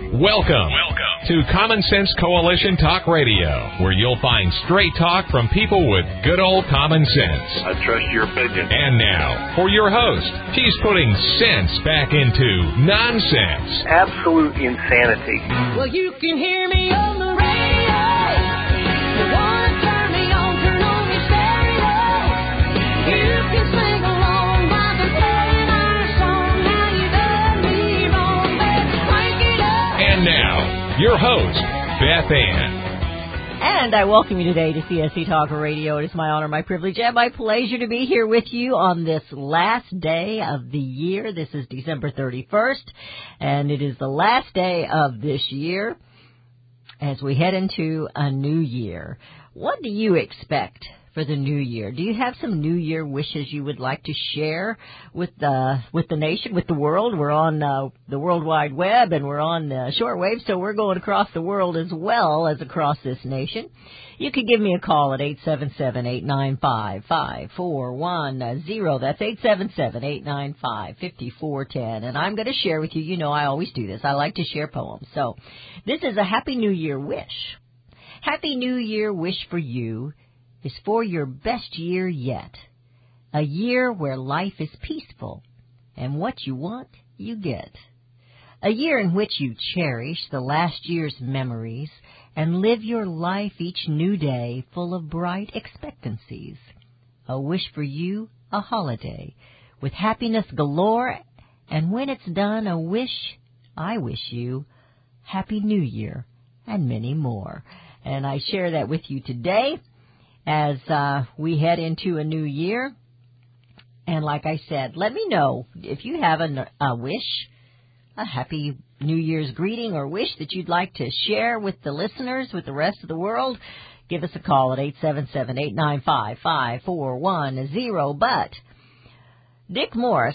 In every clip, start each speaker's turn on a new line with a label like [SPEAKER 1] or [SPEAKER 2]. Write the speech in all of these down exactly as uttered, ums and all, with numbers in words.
[SPEAKER 1] Welcome, Welcome to Common Sense Coalition Talk Radio, where you'll find straight talk from people with good old common sense.
[SPEAKER 2] I trust your opinion.
[SPEAKER 1] And now, for your host, he's putting sense back into nonsense.
[SPEAKER 2] Absolute insanity.
[SPEAKER 3] Well, you can hear me on the radio. You want to turn me on, turn on your stereo. You can sing along while they're playing our song. Now you done me wrong, baby, crank it up.
[SPEAKER 1] And now, your host, Beth Ann.
[SPEAKER 4] And I welcome you today to C S C Talk Radio. It is my honor, my privilege, and my pleasure to be here with you on this last day of the year. This is December thirty-first, and it is the last day of this year as we head into a new year. What do you expect for the new year? Do you have some new year wishes you would like to share with the with the nation, with the world? We're on uh, the World Wide Web, and we're on uh, shortwave, so we're going across the world as well as across this nation. You could give me a call at eight seven seven, eight nine five, five four one zero. That's eight seven seven, eight nine five, five four one zero. And I'm going to share with you, you know I always do this, I like to share poems. So this is a Happy New Year wish. Happy New Year wish for you is for your best year yet. A year where life is peaceful, and what you want, you get. A year in which you cherish the last year's memories and live your life each new day full of bright expectancies. A wish for you, a holiday, with happiness galore, and when it's done, a wish, I wish you, Happy New Year, and many more. And I share that with you today as uh, we head into a new year. And like I said, let me know if you have a, a wish, a Happy New Year's greeting or wish that you'd like to share with the listeners, with the rest of the world. Give us a call at eight seven seven, eight nine five, five four one zero. But Dick Morris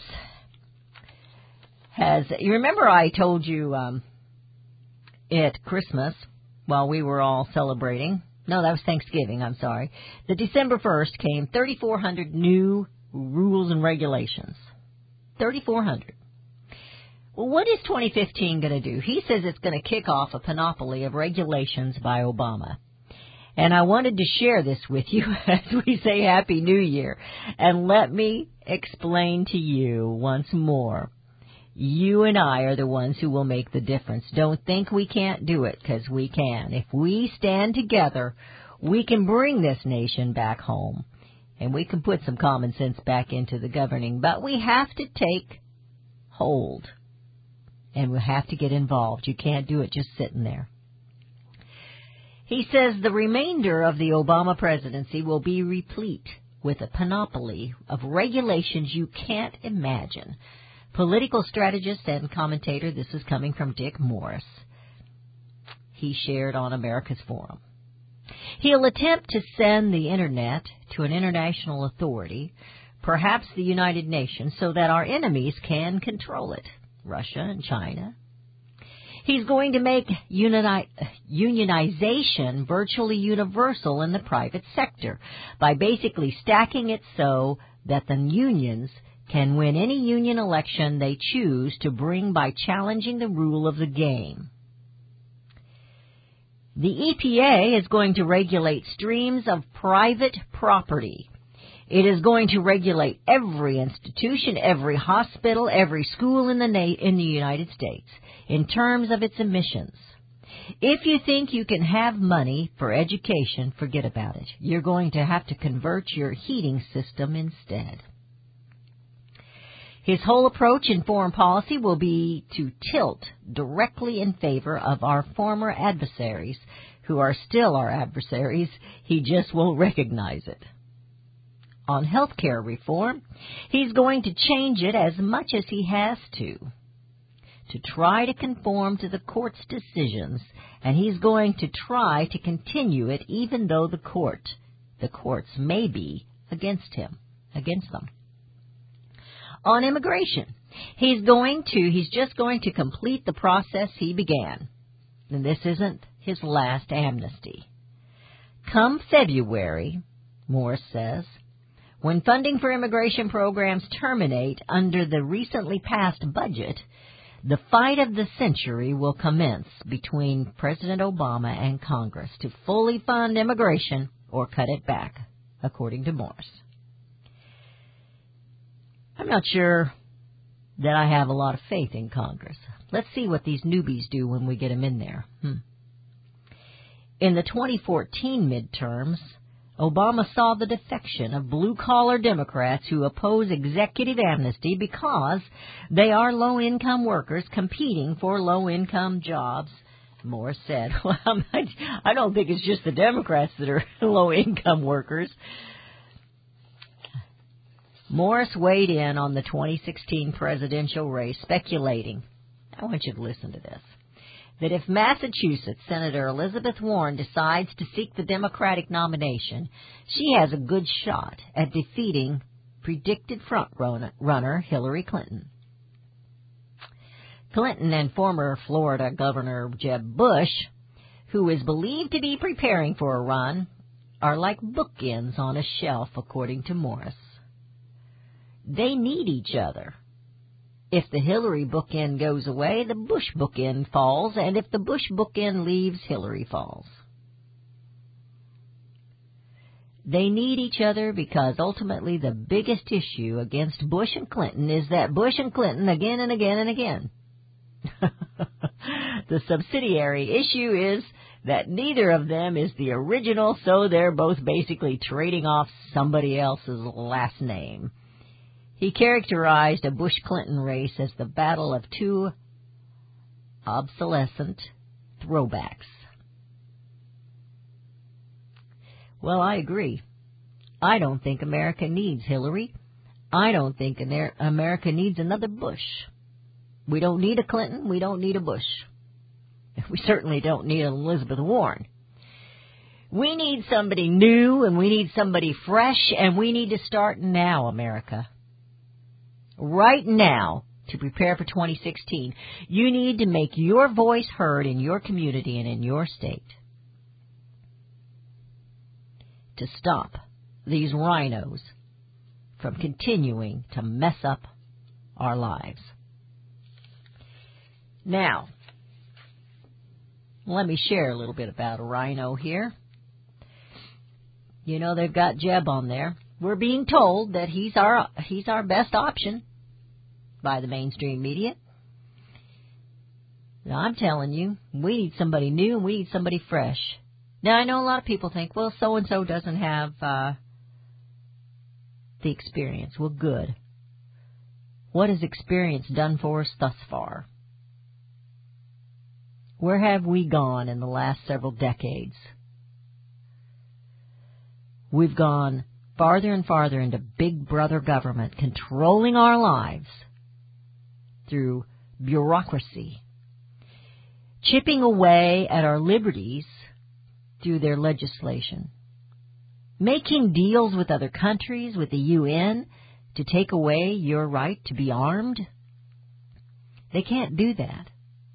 [SPEAKER 4] has, you remember I told you um, at Christmas while we were all celebrating, no, that was Thanksgiving, I'm sorry. The December first came thirty-four hundred new rules and regulations. thirty-four hundred. Well, what is twenty fifteen going to do? He says it's going to kick off a panoply of regulations by Obama. And I wanted to share this with you as we say Happy New Year. And let me explain to you once more. You and I are the ones who will make the difference. Don't think we can't do it, because we can. If we stand together, we can bring this nation back home, and we can put some common sense back into the governing. But we have to take hold, and we have to get involved. You can't do it just sitting there. He says the remainder of the Obama presidency will be replete with a panoply of regulations you can't imagine. Political strategist and commentator, this is coming from Dick Morris. He shared on America's Forum. He'll attempt to send the Internet to an international authority, perhaps the United Nations, so that our enemies can control it, Russia and China. He's going to make unioni- unionization virtually universal in the private sector by basically stacking it so that the unions can win any union election they choose to bring by challenging the rule of the game. The E P A is going to regulate streams of private property. It is going to regulate every institution, every hospital, every school in the na- in the United States in terms of its emissions. If you think you can have money for education, forget about it. You're going to have to convert your heating system instead. His whole approach in foreign policy will be to tilt directly in favor of our former adversaries, who are still our adversaries. He just won't recognize it. On health care reform, he's going to change it as much as he has to, to try to conform to the court's decisions, and he's going to try to continue it even though the court, the courts may be against him, against them. On immigration, he's going to, he's just going to complete the process he began. And this isn't his last amnesty. Come February, Morris says, when funding for immigration programs terminate under the recently passed budget, The fight of the century will commence between President Obama and Congress to fully fund immigration or cut it back, according to Morris. I'm not sure that I have a lot of faith in Congress. Let's see what these newbies do when we get them in there. Hmm. In the twenty fourteen midterms, Obama saw the defection of blue-collar Democrats who oppose executive amnesty because they are low-income workers competing for low-income jobs. Morris said, well, I don't think it's just the Democrats that are low-income workers. Morris weighed in on the twenty sixteen presidential race, speculating, I want you to listen to this, that if Massachusetts Senator Elizabeth Warren decides to seek the Democratic nomination, she has a good shot at defeating predicted front-runner Hillary Clinton. Clinton and former Florida Governor Jeb Bush, who is believed to be preparing for a run, are like bookends on a shelf, according to Morris. They need each other. If the Hillary bookend goes away, the Bush bookend falls, and if the Bush bookend leaves, Hillary falls. They need each other because ultimately the biggest issue against Bush and Clinton is that Bush and Clinton again and again and again. The subsidiary issue is that neither of them is the original, so they're both basically trading off somebody else's last name. He characterized a Bush-Clinton race as the battle of two obsolescent throwbacks. Well, I agree. I don't think America needs Hillary. I don't think America needs another Bush. We don't need a Clinton. We don't need a Bush. We certainly don't need an Elizabeth Warren. We need somebody new, and we need somebody fresh, and we need to start now, America. Right now, to prepare for twenty sixteen, you need to make your voice heard in your community and in your state to stop these rhinos from continuing to mess up our lives. Now, let me share a little bit about a rhino here. You know, they've got Jeb on there. We're being told that he's our he's our best option by the mainstream media. Now, I'm telling you, we need somebody new and we need somebody fresh. Now, I know a lot of people think, well, so-and-so doesn't have uh, the experience. Well, good. What has experience done for us thus far? Where have we gone in the last several decades? We've gone farther and farther into big brother government controlling our lives through bureaucracy, chipping away at our liberties through their legislation, making deals with other countries, with the U N, to take away your right to be armed. They can't do that.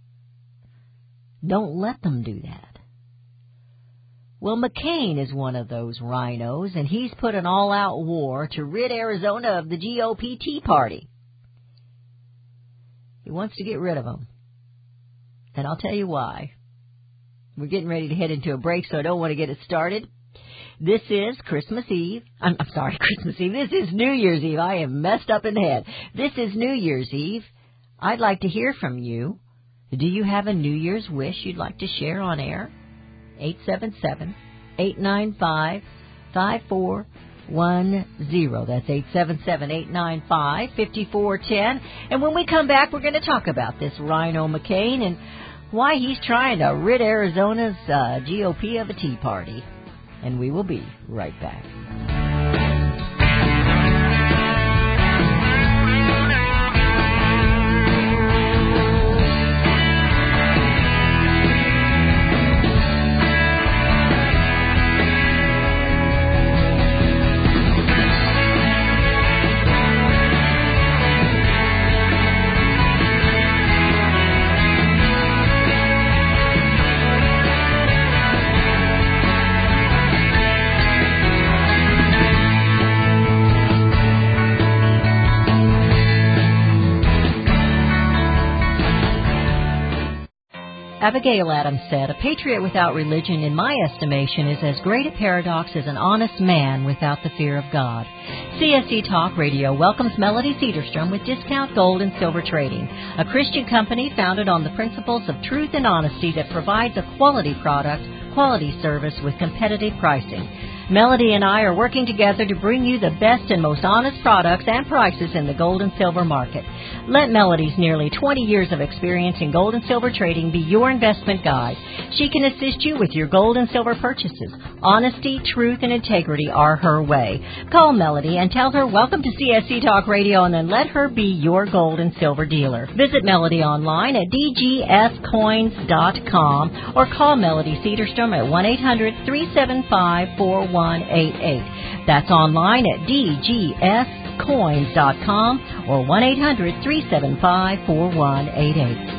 [SPEAKER 4] Don't let them do that. Well, McCain is one of those rhinos, and he's put an all-out war to rid Arizona of the G O P Tea Party. He wants to get rid of them. And I'll tell you why. We're getting ready to head into a break, so I don't want to get it started. This is Christmas Eve. I'm, I'm sorry, Christmas Eve. This is New Year's Eve. I am messed up in the head. This is New Year's Eve. I'd like to hear from you. Do you have a New Year's wish you'd like to share on air? eight seven seven, eight nine five, five four one zero. That's eight seven seven, eight nine five, five four one zero. And when we come back, we're going to talk about this Rhino McCain and why he's trying to rid Arizona's uh, G O P of a Tea Party. And we will be right back. Abigail Adams said, "A patriot without religion, in my estimation, is as great a paradox as an honest man without the fear of God." C S C Talk Radio welcomes Melody Cedarstrom with Discount Gold and Silver Trading, a Christian company founded on the principles of truth and honesty that provides a quality product, quality service with competitive pricing. Melody and I are working together to bring you the best and most honest products and prices in the gold and silver market. Let Melody's nearly twenty years of experience in gold and silver trading be your investment guide. She can assist you with your gold and silver purchases. Honesty, truth, and integrity are her way. Call Melody and tell her welcome to C S C Talk Radio, and then let her be your gold and silver dealer. Visit Melody online at d g s coins dot com or call Melody Cedarstrom at one eight hundred three seven five four one eight eight. That's online at d g s coins dot com or one eight hundred three seven five four one eight eight.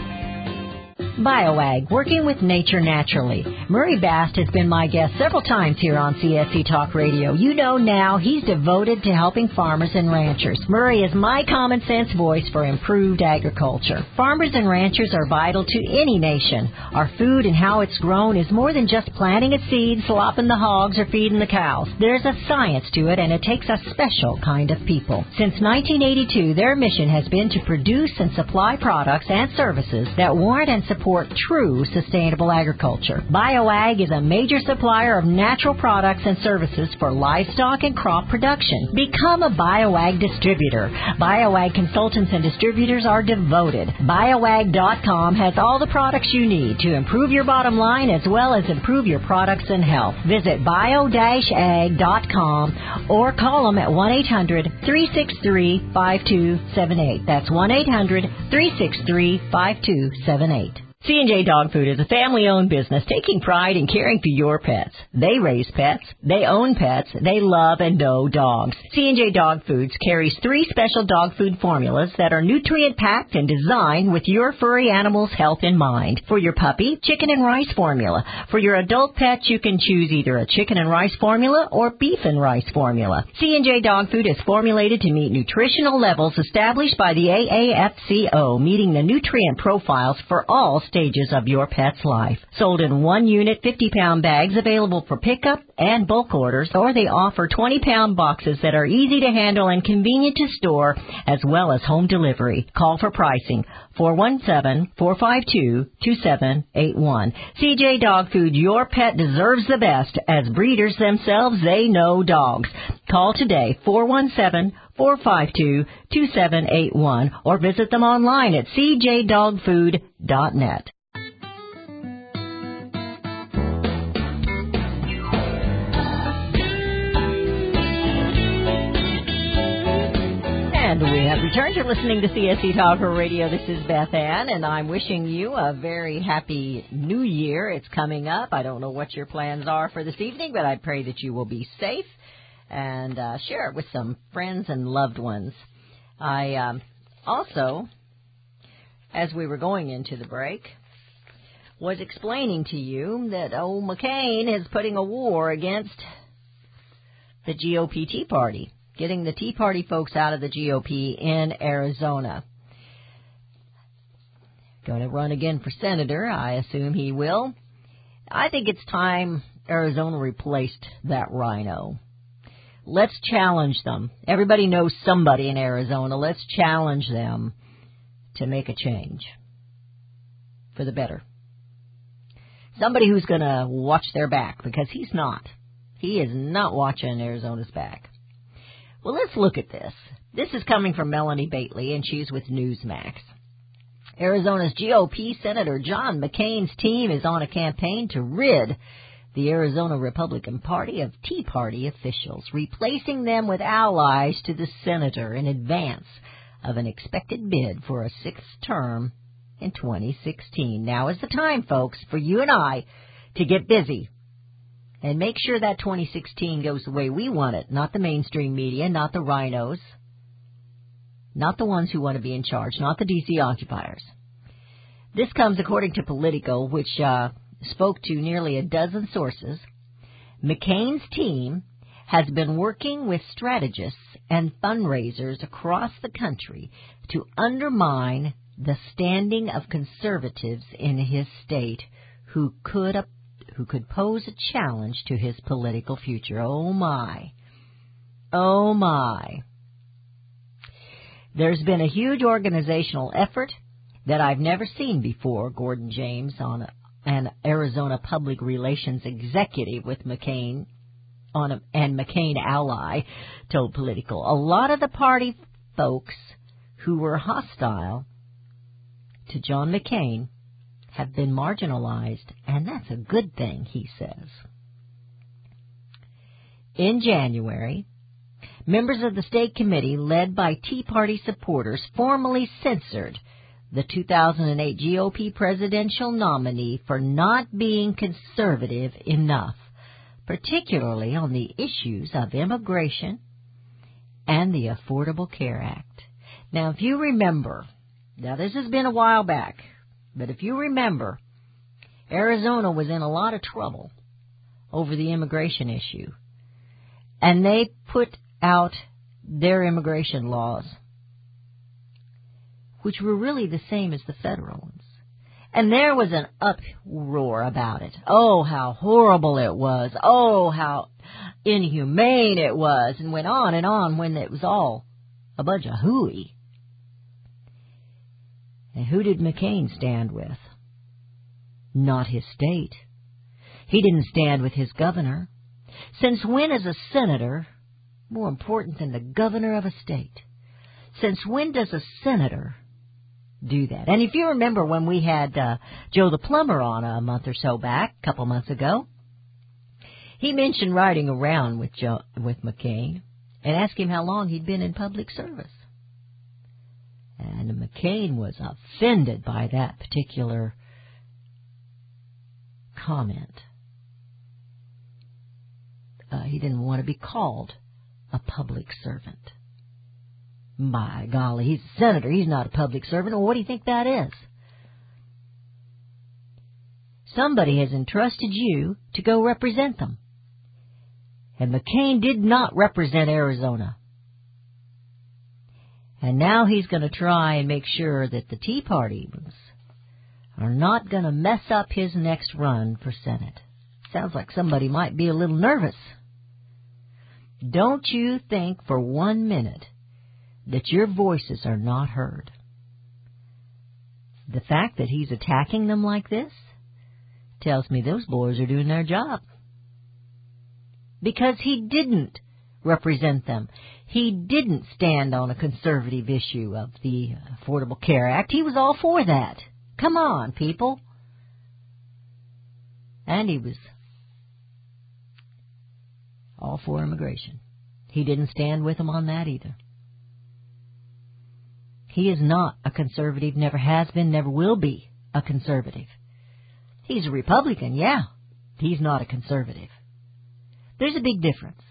[SPEAKER 4] BioAg, working with nature naturally. Murray Bast has been my guest several times here on C S C Talk Radio. You know now he's devoted to helping farmers and ranchers. Murray is my common sense voice for improved agriculture. Farmers and ranchers are vital to any nation. Our food and how it's grown is more than just planting a seed, slopping the hogs, or feeding the cows. There's a science to it, and it takes a special kind of people. Since nineteen eighty-two, their mission has been to produce and supply products and services that warrant and support true sustainable agriculture. BioAg is a major supplier of natural products and services for livestock and crop production. Become a BioAg distributor. BioAg consultants and distributors are devoted. BioAg dot com has all the products you need to improve your bottom line as well as improve your products and health. Visit bio dash ag dot com or call them at one eight hundred three six three five two seven eight. That's one eight hundred three six three five two seven eight. C and J Dog Food is a family-owned business taking pride in caring for your pets. They raise pets, they own pets, they love and know dogs. C and J Dog Foods carries three special dog food formulas that are nutrient-packed and designed with your furry animal's health in mind. For your puppy, chicken and rice formula. For your adult pet, you can choose either a chicken and rice formula or beef and rice formula. C and J Dog Food is formulated to meet nutritional levels established by the A A F C O, meeting the nutrient profiles for all stages of your pet's life. Sold in one unit fifty pound bags available for pickup and bulk orders, or they offer twenty pound boxes that are easy to handle and convenient to store, as well as home delivery. Call for pricing, four one seven, four five two, two seven eight one. C J Dog Food, your pet deserves the best. As breeders themselves, they know dogs. Call today, four one seven, four five two, two seven eight one, or visit them online at c j dog food dot net. And we have returned. You're listening to C S C Talker Radio. This is Beth Ann, and I'm wishing you a very happy new year. It's coming up. I don't know what your plans are for this evening, but I pray that you will be safe and uh, share it with some friends and loved ones. I um, also, as we were going into the break, was explaining to you that old McCain is putting a war against the G O P Tea Party, getting the Tea Party folks out of the G O P in Arizona. Going to run again for senator. I assume he will. I think it's time Arizona replaced that rhino. Let's challenge them. Everybody knows somebody in Arizona. Let's challenge them to make a change for the better. Somebody who's going to watch their back, because he's not. He is not watching Arizona's back. Well, let's look at this. This is coming from Melanie Bately, and she's with Newsmax. Arizona's G O P Senator John McCain's team is on a campaign to rid the Arizona Republican Party of Tea Party officials, replacing them with allies to the senator in advance of an expected bid for a sixth term in twenty sixteen. Now is the time, folks, for you and I to get busy and make sure that twenty sixteen goes the way we want it, not the mainstream media, not the rhinos, not the ones who want to be in charge, not the D C occupiers. This comes according to Politico, which uh, spoke to nearly a dozen sources. McCain's team has been working with strategists and fundraisers across the country to undermine the standing of conservatives in his state who could uh, who could pose a challenge to his political future. Oh, my. Oh, my. There's been a huge organizational effort that I've never seen before, Gordon James, on a, an Arizona public relations executive with McCain on a, and McCain ally, told Political. A lot of the party folks who were hostile to John McCain have been marginalized, and that's a good thing, he says. In January, members of the state committee, led by Tea Party supporters, formally censored the two thousand eight G O P presidential nominee for not being conservative enough, particularly on the issues of immigration and the Affordable Care Act. Now, if you remember, now this has been a while back, but if you remember, Arizona was in a lot of trouble over the immigration issue, and they put out their immigration laws, which were really the same as the federal ones. And there was an uproar about it. Oh, how horrible it was. Oh, how inhumane it was. And went on and on when it was all a bunch of hooey. And who did McCain stand with? Not his state. He didn't stand with his governor. Since when is a senator more important than the governor of a state? Since when does a senator do that? And if you remember when we had uh, Joe the Plumber on a month or so back, a couple months ago, he mentioned riding around with Joe, with McCain and asked him how long he'd been in public service. And McCain was offended by that particular comment. Uh, he didn't want to be called a public servant. My golly, he's a senator. He's not a public servant. Well, what do you think that is? Somebody has entrusted you to go represent them. And McCain did not represent Arizona. And now he's going to try and make sure that the Tea Party are not going to mess up his next run for Senate. Sounds like somebody might be a little nervous. Don't you think for one minute that your voices are not heard. The fact that he's attacking them like this tells me those boys are doing their job. Because he didn't represent them. He didn't stand on a conservative issue of the Affordable Care Act. He was all for that. Come on, people. And he was all for immigration. He didn't stand with them on that either. He is not a conservative, never has been, never will be a conservative. He's a Republican, yeah. He's not a conservative. There's a big difference.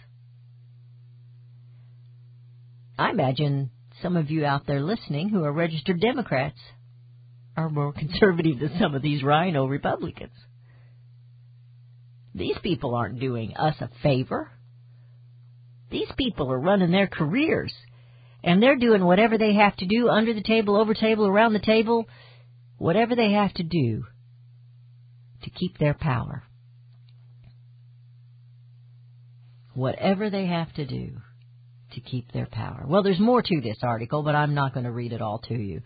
[SPEAKER 4] I imagine some of you out there listening who are registered Democrats are more conservative than some of these rhino Republicans. These people aren't doing us a favor. These people are running their careers, and they're doing whatever they have to do, under the table, over table, around the table, whatever they have to do to keep their power. Whatever they have to do to keep their power. Well, there's more to this article, but I'm not going to read it all to you.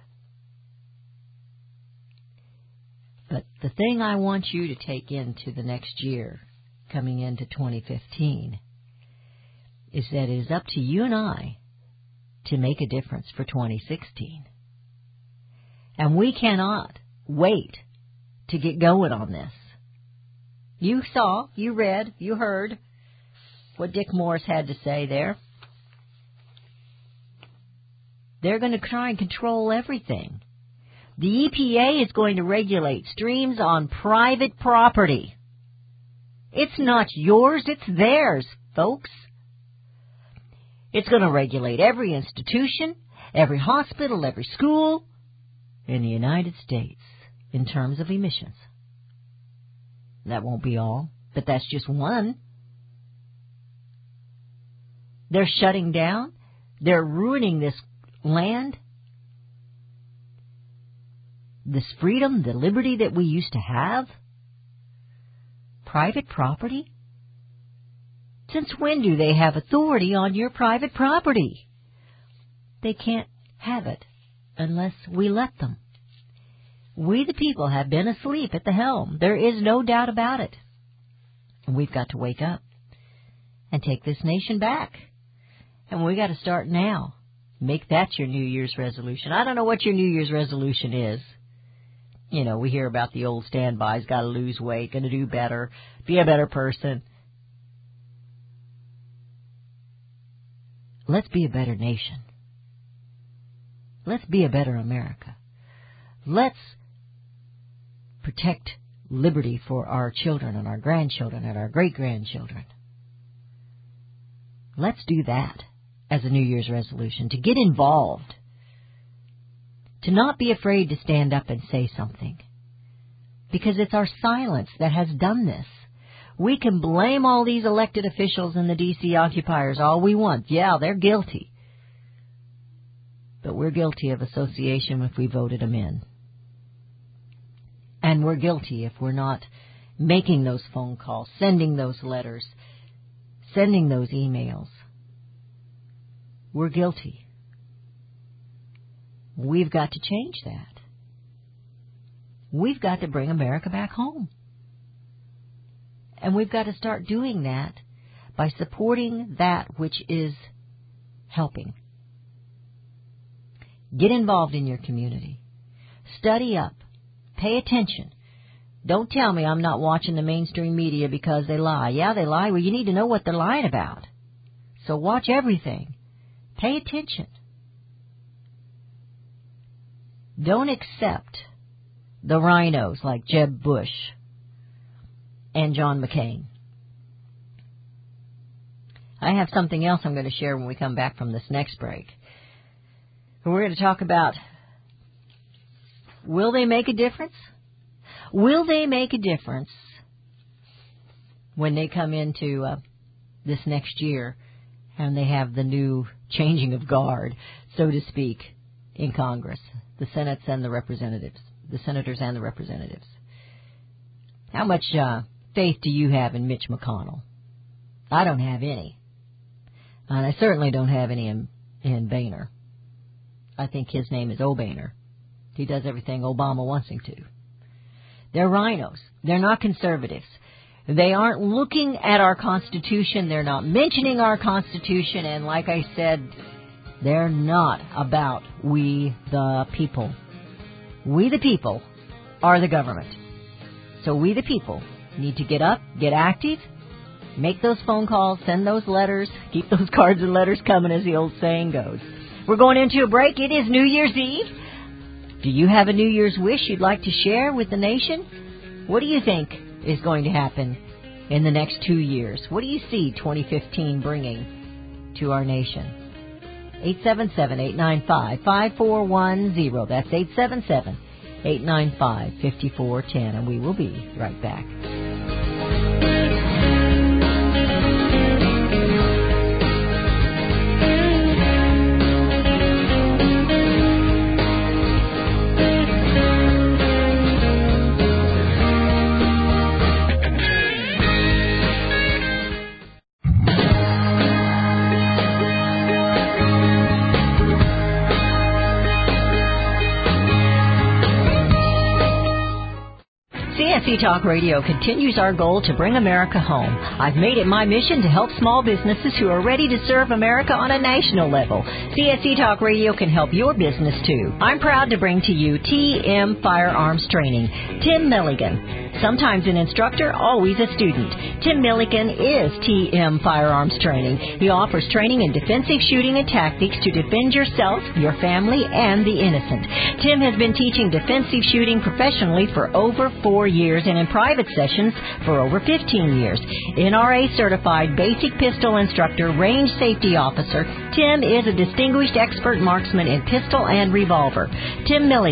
[SPEAKER 4] But the thing I want you to take into the next year, coming into twenty fifteen, is that it is up to you and I to make a difference for twenty sixteen. And we cannot wait to get going on this. You saw, you read, you heard what Dick Morris had to say there. They're going to try and control everything. The E P A is going to regulate streams on private property. It's not yours, it's theirs, folks. It's going to regulate every institution, every hospital, every school in the United States in terms of emissions. That won't be all, but that's just one. They're shutting down. They're ruining this land. this freedom, the liberty that we used to have? Private property? Since when do they have authority on your private property? They can't have it unless we let them. We the people have been asleep at the helm. There is no doubt about it. And we've got to wake up and take this nation back. And we got to start now. Make that your New Year's resolution. I don't know what your New Year's resolution is. You know, we hear about the old standbys, got to lose weight, going to do better, be a better person. Let's be a better nation. Let's be a better America. Let's protect liberty for our children and our grandchildren and our great-grandchildren. Let's do that as a New Year's resolution, to get involved, to not be afraid to stand up and say something, because it's our silence that has done this. We can blame all these elected officials and the D C occupiers all we want. Yeah, they're guilty. But we're guilty of association if we voted them in. And we're guilty if we're not making those phone calls, sending those letters, sending those emails. We're guilty. We've got to change that. We've got to bring America back home. And we've got to start doing that by supporting that which is helping. Get involved in your community. Study up. Pay attention. Don't tell me I'm not watching the mainstream media because they lie. Yeah, they lie. Well, you need to know what they're lying about. So watch everything. Pay attention. Don't accept the rhinos like Jeb Bush and John McCain. I have something else I'm going to share when we come back from this next break. We're going to talk about, will they make a difference? Will they make a difference when they come into uh, this next year and they have the new changing of guard, so to speak, in Congress, the Senates and the representatives, the senators and the representatives? How much uh, faith do you have in Mitch McConnell? I don't have any. And I certainly don't have any in, in Boehner. I think his name is O'Boehner. He does everything Obama wants him to. They're rhinos. They're not conservatives. They aren't looking at our Constitution. They're not mentioning our Constitution. And like I said, they're not about we the people. We the people are the government. So we the people need to get up, get active, make those phone calls, send those letters, keep those cards and letters coming, as the old saying goes. We're going into a break. It is New Year's Eve. Do you have a New Year's wish you'd like to share with the nation? What do you think is going to happen in the next two years? What do you see twenty fifteen bringing to our nation? eight seven seven, eight nine five, five four one zero. That's eight seven seven, eight nine five, five four one zero. And we will be right back. C S C Talk Radio continues our goal to bring America home. I've made it my mission to help small businesses who are ready to serve America on a national level. C S C Talk Radio can help your business too. I'm proud to bring to you T M Firearms Training. Tim Milligan. Sometimes an instructor, always a student. Tim Milligan is T M Firearms Training. He offers training in defensive shooting and tactics to defend yourself, your family, and the innocent. Tim has been teaching defensive shooting professionally for over four years and in private sessions for over fifteen years. N R A certified basic pistol instructor, range safety officer, Tim is a distinguished expert marksman in pistol and revolver. Tim Milligan,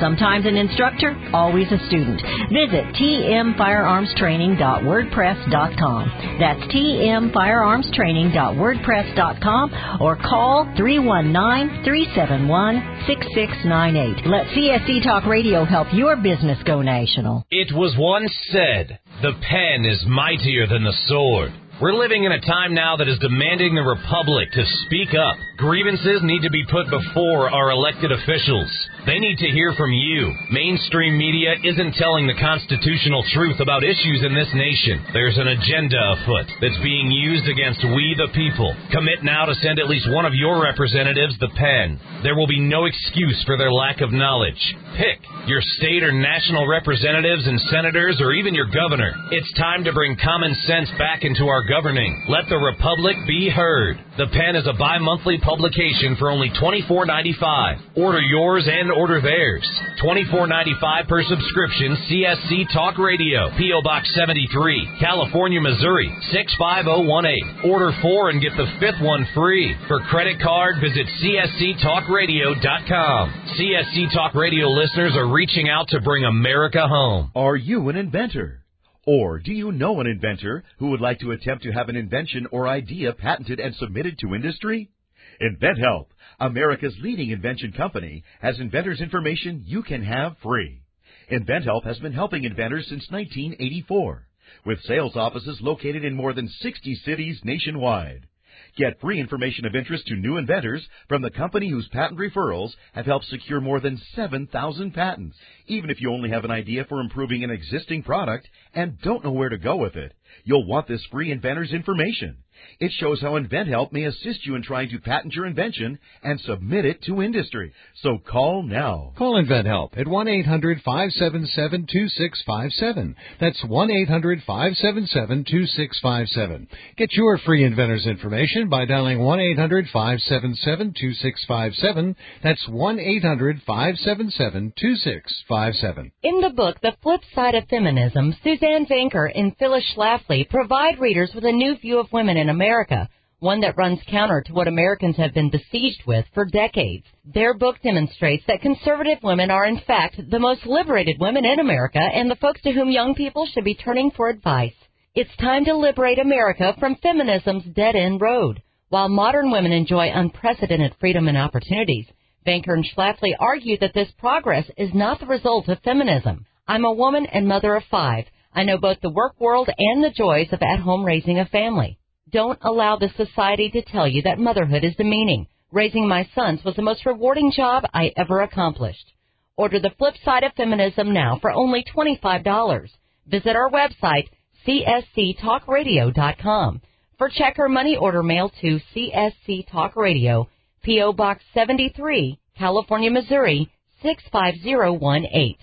[SPEAKER 4] Sometimes an instructor, always a student. Visit t m firearms training dot wordpress dot com. That's t m firearms training dot wordpress dot com or call three one nine, three seven one, six six nine eight. Let C S C Talk Radio help your business go national.
[SPEAKER 5] It was once said, the pen is mightier than the sword. We're living in a time now that is demanding the Republic to speak up. Grievances need to be put before our elected officials. They need to hear from you. Mainstream media isn't telling the constitutional truth about issues in this nation. There's an agenda afoot that's being used against we the people. Commit now to send at least one of your representatives the pen. There will be no excuse for their lack of knowledge. Pick your state or national representatives and senators or even your governor. It's time to bring common sense back into our governing. Let the Republic be heard. The Pen is a bi-monthly publication for only twenty-four ninety-five. Order yours and order theirs. twenty-four ninety-five per subscription. C S C Talk Radio, P O Box seventy-three, California, Missouri six five zero one eight. Order four and get the fifth one free. For credit card, visit c s c talk radio dot com. C S C Talk Radio listeners are reaching out to bring America home.
[SPEAKER 6] Are you an inventor? Or do you know an inventor who would like to attempt to have an invention or idea patented and submitted to industry? InventHelp, America's leading invention company, has inventors' information you can have free. InventHelp has been helping inventors since nineteen eighty-four, with sales offices located in more than sixty cities nationwide. Get free information of interest to new inventors from the company whose patent referrals have helped secure more than seven thousand patents. Even if you only have an idea for improving an existing product and don't know where to go with it, you'll want this free inventor's information. It shows how InventHelp may assist you in trying to patent your invention and submit it to industry. So call now.
[SPEAKER 7] Call InventHelp at one eight hundred five seven seven two six five seven. That's one eight hundred five seven seven two six five seven. Get your free inventor's information by dialing one eight hundred five seven seven two six five seven. That's one eight hundred five seven seven two six five seven.
[SPEAKER 8] In the book, The Flip Side of Feminism, Suzanne Vanker and Phyllis Schlafly provide readers with a new view of women in America, one that runs counter to what Americans have been besieged with for decades. Their book demonstrates that conservative women are, in fact, the most liberated women in America and the folks to whom young people should be turning for advice. It's time to liberate America from feminism's dead-end road. While modern women enjoy unprecedented freedom and opportunities, Vanker and Schlafly argue that this progress is not the result of feminism. I'm a woman and mother of five. I know both the work world and the joys of at-home raising a family. Don't allow the society to tell you that motherhood is demeaning. Raising my sons was the most rewarding job I ever accomplished. Order The Flip Side of Feminism now for only twenty-five dollars. Visit our website, c s c talk radio dot com. For check or money order, mail to C S C Talk Radio, P O Box seventy-three, California, Missouri six five zero one eight.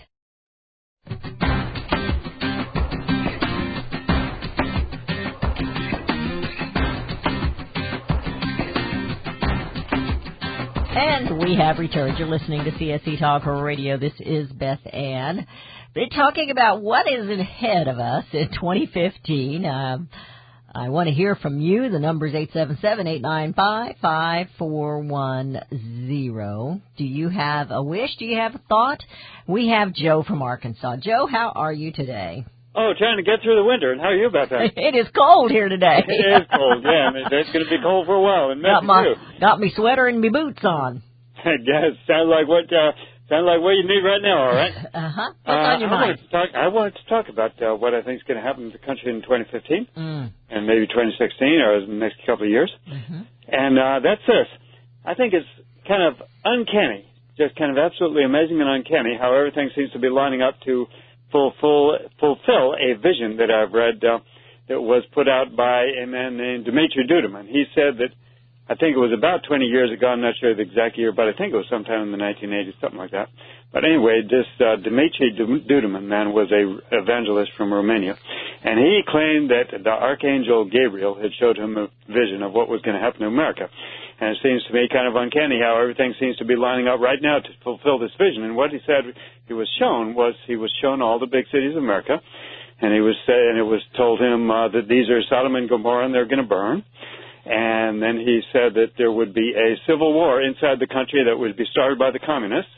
[SPEAKER 4] And we have returned. You're listening to C S C Talk Radio. This is Beth Ann. They're talking about what is ahead of us in twenty fifteen. Um, I want to hear from you. The number is eight seven seven, eight nine five, five four one zero. Do you have a wish? Do you have a thought? We have Joe from Arkansas. Joe, how are you today?
[SPEAKER 9] Oh, trying to get through the winter. And how are you about that?
[SPEAKER 4] It is cold here today.
[SPEAKER 9] It is cold, yeah. And it's going to be cold for a while. And
[SPEAKER 4] got my
[SPEAKER 9] too.
[SPEAKER 4] got me sweater and me boots on.
[SPEAKER 9] I guess. Sounds like what uh, sounds like what you need right now. All right.
[SPEAKER 4] Uh-huh. What's
[SPEAKER 9] uh,
[SPEAKER 4] on your
[SPEAKER 9] I
[SPEAKER 4] mind?
[SPEAKER 9] Wanted to talk, I wanted to talk about uh, what I think is going to happen to the country in twenty fifteen
[SPEAKER 4] Mm.
[SPEAKER 9] and maybe twenty sixteen or the next couple of years.
[SPEAKER 4] Mm-hmm.
[SPEAKER 9] And uh, that's this. I think it's kind of uncanny, just kind of absolutely amazing and uncanny how everything seems to be lining up to fulfill fulfill a vision that I've read uh, that was put out by a man named Dimitri Duduman. He said that, I think it was about twenty years ago, I'm not sure the exact year, but I think it was sometime in the nineteen eighties, something like that. But anyway, this uh, Dimitri Duduman man was a evangelist from Romania, and he claimed that the Archangel Gabriel had showed him a vision of what was going to happen to America. And it seems to me kind of uncanny how everything seems to be lining up right now to fulfill this vision. And what he said he was shown was he was shown all the big cities of America, and he was say, and it was told him uh, that these are Sodom and Gomorrah and they're going to burn. And then he said that there would be a civil war inside the country that would be started by the communists,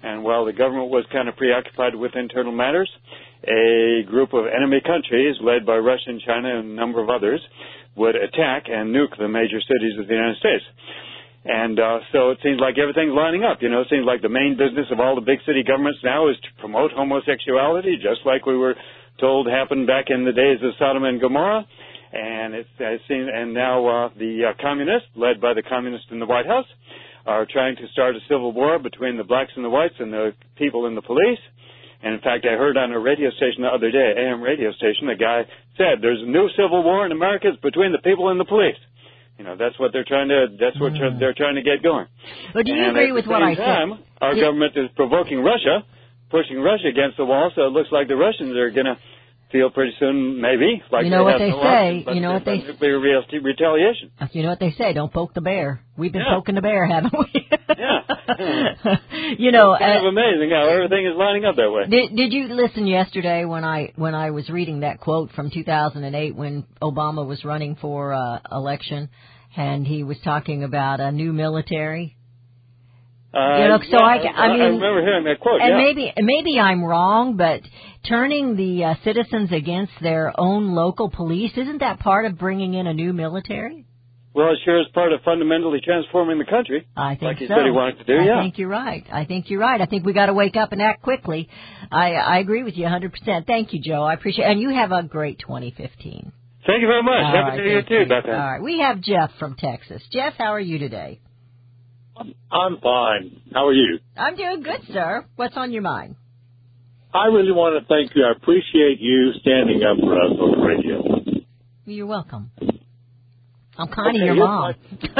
[SPEAKER 9] And while the government was kind of preoccupied with internal matters, a group of enemy countries, led by Russia and China and a number of others, would attack and nuke the major cities of the United States. And uh, so it seems like everything's lining up. You know, it seems like the main business of all the big city governments now is to promote homosexuality, just like we were told happened back in the days of Sodom and Gomorrah. And it's, it seems, and now uh, the uh, communists, led by the communists in the White House, are trying to start a civil war between the blacks and the whites and the people in the police. And in fact, I heard on a radio station the other day, A M radio station, a guy said, "There's a new civil war in America. It's between the people and the police." You know, that's what they're trying to, that's what mm. they're trying to get going.
[SPEAKER 4] But do you
[SPEAKER 9] and
[SPEAKER 4] agree with what I
[SPEAKER 9] said? At the same time, our
[SPEAKER 4] yeah.
[SPEAKER 9] government is provoking Russia, pushing Russia against the wall, so it looks like the Russians are going to feel pretty soon, maybe, like
[SPEAKER 4] you know
[SPEAKER 9] they
[SPEAKER 4] what
[SPEAKER 9] have
[SPEAKER 4] they
[SPEAKER 9] no
[SPEAKER 4] say.
[SPEAKER 9] option,
[SPEAKER 4] You know what they
[SPEAKER 9] nuclear re- retaliation.
[SPEAKER 4] You know what they say. Don't poke the bear. We've been
[SPEAKER 9] yeah.
[SPEAKER 4] poking the bear, haven't we?
[SPEAKER 9] yeah.
[SPEAKER 4] You know,
[SPEAKER 9] it's kind
[SPEAKER 4] uh,
[SPEAKER 9] of amazing how everything is lining up that way.
[SPEAKER 4] Did Did you listen yesterday when I when I was reading that quote from two thousand eight when Obama was running for uh, election, and he was talking about a new military?
[SPEAKER 9] Uh,
[SPEAKER 4] you know, so
[SPEAKER 9] yeah,
[SPEAKER 4] I, I mean,
[SPEAKER 9] I remember hearing that quote.
[SPEAKER 4] And
[SPEAKER 9] yeah.
[SPEAKER 4] maybe, maybe I'm wrong, but turning the uh, citizens against their own local police, isn't that part of bringing in a new military?
[SPEAKER 9] Well, it sure is part of fundamentally transforming the country.
[SPEAKER 4] I think
[SPEAKER 9] like he
[SPEAKER 4] so.
[SPEAKER 9] said he wanted to do.
[SPEAKER 4] I
[SPEAKER 9] yeah.
[SPEAKER 4] think you're right. I think you're right. I think we got to wake up and act quickly. I, I agree with you one hundred percent. Thank you, Joe. I appreciate it. And you have a great twenty fifteen.
[SPEAKER 9] Thank you very much.
[SPEAKER 4] All
[SPEAKER 9] Happy
[SPEAKER 4] right,
[SPEAKER 9] New Year,
[SPEAKER 4] thank
[SPEAKER 9] too,
[SPEAKER 4] you.
[SPEAKER 9] about that.
[SPEAKER 4] All right. We have Jeff from Texas. Jeff, how are you today?
[SPEAKER 10] I'm fine. How are you?
[SPEAKER 4] I'm doing good, sir. What's on your mind?
[SPEAKER 10] I really want to thank you. I appreciate you standing up for us on the radio.
[SPEAKER 4] You're welcome. I'm kind
[SPEAKER 10] okay,
[SPEAKER 4] of your mom.
[SPEAKER 10] My...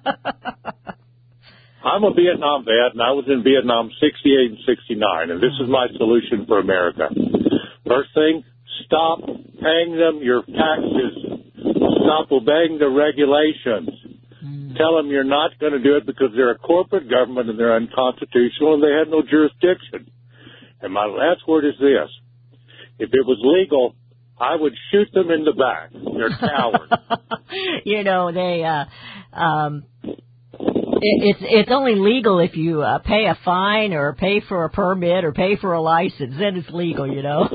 [SPEAKER 10] I'm a Vietnam vet, and I was in Vietnam sixty-eight and sixty-nine, and this is my solution for America. First thing, stop paying them your taxes. Stop obeying the regulations. Tell them you're not going to do it because they're a corporate government and they're unconstitutional and they have no jurisdiction. And my last word is this. If it was legal, I would shoot them in the back. They're cowards.
[SPEAKER 4] You know, they, uh, um, it, it's, it's only legal if you uh, pay a fine or pay for a permit or pay for a license. Then it's legal, you know.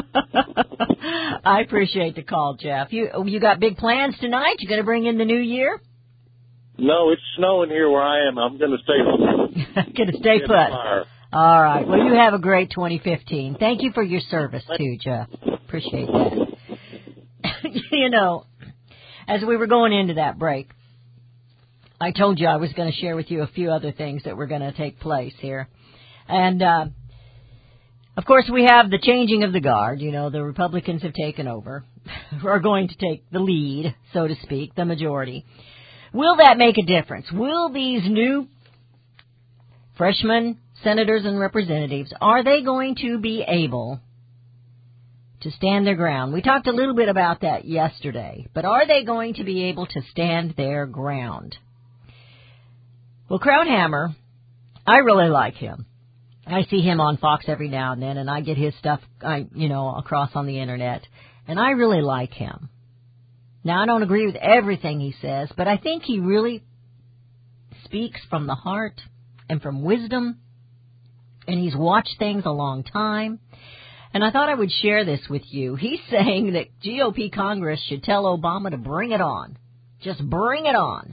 [SPEAKER 4] I appreciate the call, Jeff. You, you got big plans tonight? You going to bring in the new year?
[SPEAKER 10] No, it's snowing here where I am. I'm going to stay home.
[SPEAKER 4] Going to stay put. All right. Well, you have a great twenty fifteen. Thank you for your service, too, Jeff. Appreciate that. You know, as we were going into that break, I told you I was going to share with you a few other things that were going to take place here. And, uh, of course, we have the changing of the guard. You know, the Republicans have taken over, are going to take the lead, so to speak, the majority. Will that make a difference? Will these new freshmen, senators, and representatives, are they going to be able to stand their ground? We talked a little bit about that yesterday, but are they going to be able to stand their ground? Well, Krauthammer, I really like him. I see him on Fox every now and then, and I get his stuff, I, you know, across on the Internet, and I really like him. Now, I don't agree with everything he says, but I think he really speaks from the heart and from wisdom, and he's watched things a long time. And I thought I would share this with you. He's saying that G O P Congress should tell Obama to bring it on. Just bring it on.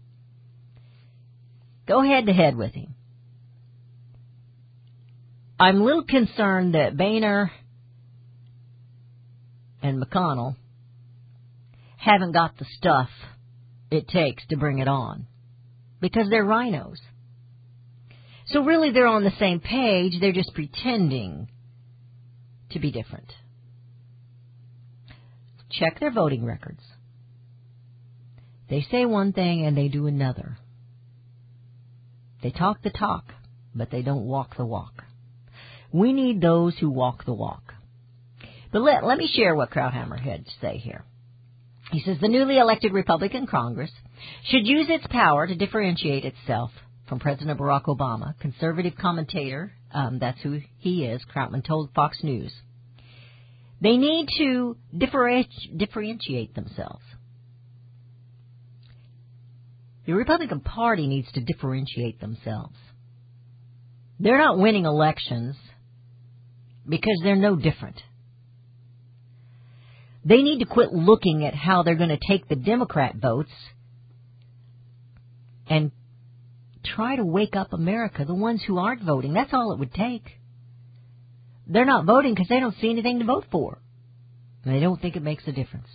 [SPEAKER 4] Go head-to-head with him. I'm a little concerned that Boehner and McConnell haven't got the stuff it takes to bring it on, because they're rhinos. So really they're on the same page, they're just pretending to be different. Check their voting records. They say one thing and they do another. They talk the talk, but they don't walk the walk. We need those who walk the walk. But let, let me share what Krauthammer had to say here. He says the newly elected Republican Congress should use its power to differentiate itself from President Barack Obama. Conservative commentator, um, that's who he is, Krautman told Fox News. They need to differenti- differentiate themselves. The Republican Party needs to differentiate themselves. They're not winning elections because they're no different. They need to quit looking at how they're going to take the Democrat votes and try to wake up America, the ones who aren't voting. That's all it would take. They're not voting because they don't see anything to vote for. And they don't think it makes a difference.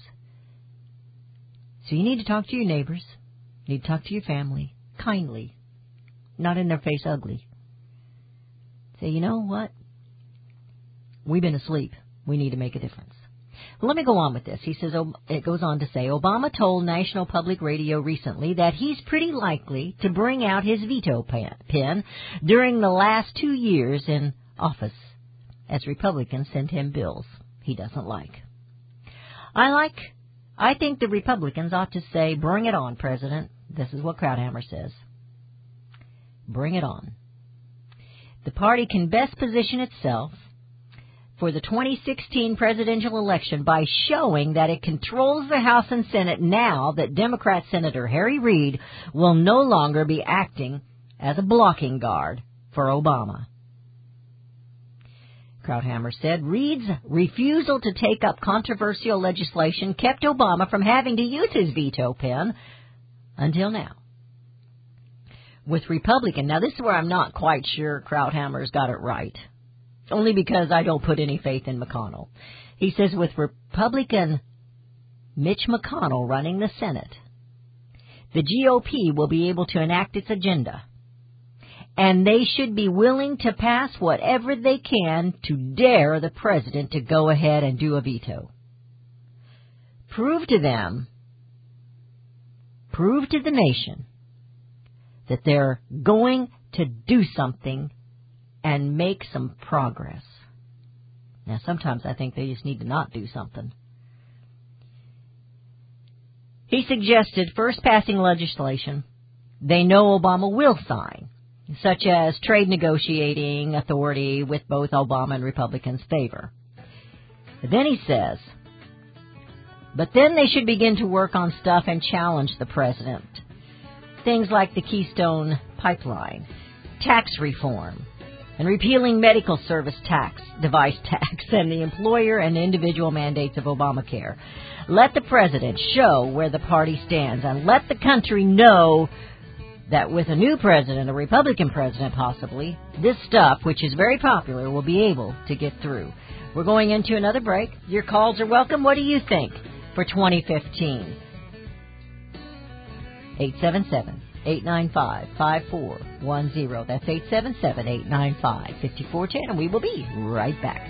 [SPEAKER 4] So you need to talk to your neighbors. You need to talk to your family kindly, not in their face ugly. Say, you know what? We've been asleep. We need to make a difference. Well, let me go on with this. He says, it goes on to say, Obama told National Public Radio recently that he's pretty likely to bring out his veto pen during the last two years in office as Republicans send him bills he doesn't like. I like, I think the Republicans ought to say, bring it on, President. This is what Krauthammer says. Bring it on. The party can best position itself for the twenty sixteen presidential election by showing that it controls the House and Senate now that Democrat Senator Harry Reid will no longer be acting as a blocking guard for Obama. Krauthammer said Reid's refusal to take up controversial legislation kept Obama from having to use his veto pen until now. With Republican, now this is where I'm not quite sure Krauthammer's got it right. Only because I don't put any faith in McConnell. He says with Republican Mitch McConnell running the Senate, the G O P will be able to enact its agenda. And they should be willing to pass whatever they can to dare the president to go ahead and do a veto. Prove to them, prove to the nation that they're going to do something and make some progress. Now, sometimes I think they just need to not do something. He suggested first passing legislation they know Obama will sign, such as trade negotiating authority with both Obama and Republicans' favor. But then he says, but then they should begin to work on stuff and challenge the president. Things like the Keystone Pipeline, tax reform, and repealing medical service tax, device tax, and the employer and individual mandates of Obamacare. Let the president show where the party stands, and let the country know that with a new president, a Republican president possibly, this stuff, which is very popular, will be able to get through. We're going into another break. Your calls are welcome. What do you think for twenty fifteen? eight seven seven, eight nine five, five four one zero. That's eight seven seven, eight nine five, five four one zero, and we will be right back.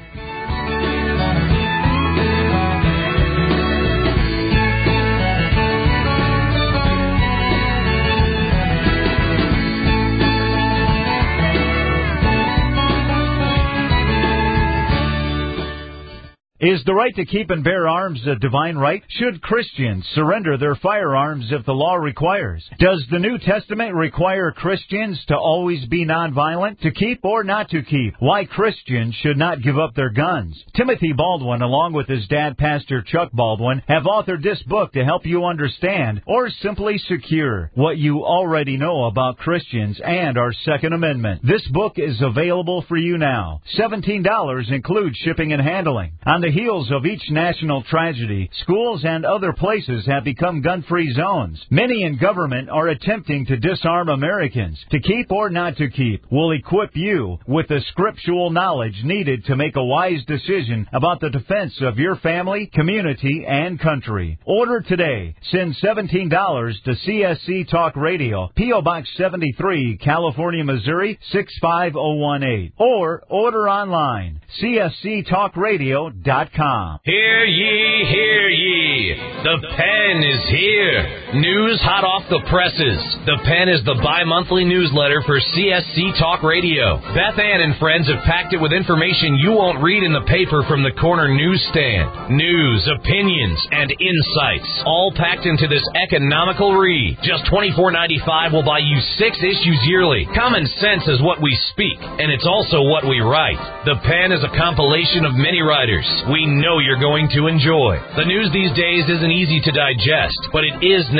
[SPEAKER 11] Is the right to keep and bear arms a divine right? Should Christians surrender their firearms if the law requires? Does the New Testament require Christians to always be nonviolent, to keep or not to keep? Why Christians should not give up their guns? Timothy Baldwin, along with his dad, Pastor Chuck Baldwin, have authored this book to help you understand or simply secure what you already know about Christians and our Second Amendment. This book is available for you now. seventeen dollars includes shipping and handling. On the heels of each national tragedy, schools and other places have become gun-free zones. Many in government are attempting to disarm Americans. To keep or not to keep will equip you with the scriptural knowledge needed to make a wise decision about the defense of your family, community, and country. Order today. Send seventeen dollars to C S C Talk Radio, P O Box seventy-three, California, Missouri, six five zero one eight. Or order online, C S C Talk Radio dot com.
[SPEAKER 5] Hear ye, hear ye. The Pen is here. News hot off the presses. The Pen is the bi-monthly newsletter for C S C Talk Radio. Beth Ann and friends have packed it with information you won't read in the paper from the corner newsstand. News, opinions, and insights, all packed into this economical read. Just twenty-four ninety-five will buy you six issues yearly. Common sense is what we speak, and it's also what we write. The Pen is a compilation of many writers we know you're going to enjoy. The news these days isn't easy to digest, but it is